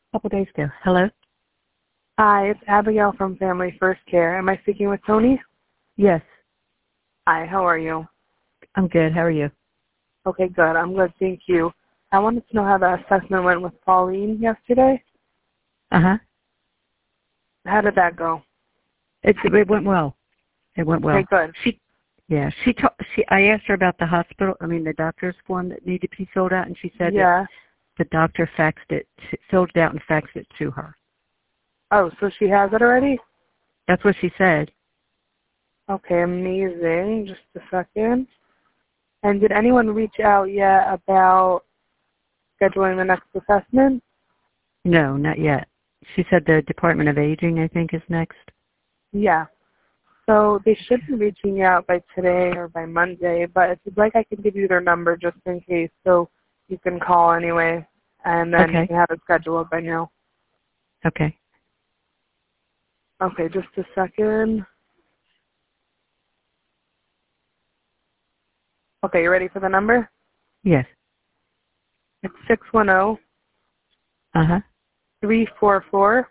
couple days ago. Hello? Hi, it's Abigail from Family First Care. Am I speaking with Tony? Yes, Hi, how are you? I'm good. How are you? Okay, good. I'm good, thank you. I wanted to know how the assessment went with Pauline yesterday. Uh-huh. How did that go? It went well. It went well. Okay, good. I asked her about the the doctor's form that needed to be filled out, and she said that Yeah. the doctor filled it out and faxed it to her. Oh, so she has it already? That's what she said. Okay, amazing. Just a second. And did anyone reach out yet about scheduling the next assessment? No, not yet. She said the Department of Aging, I think, is next. Yeah. So they should be reaching out by today or by Monday, but if you'd like, I can give you their number just in case, so you can call anyway, and then you Okay. can have it scheduled by now. Okay. Okay, just a second. Okay, you ready for the number? Yes. It's 610 Uh-huh. 344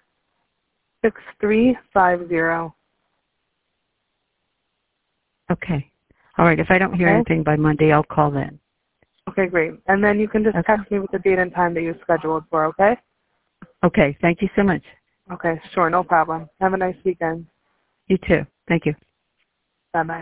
6350. Okay. All right. If I don't hear Okay? anything by Monday, I'll call then. Okay, great. And then you can just Okay. text me with the date and time that you scheduled for, okay? Okay. Thank you so much. Okay, sure, no problem. Have a nice weekend. You too. Thank you. Bye-bye.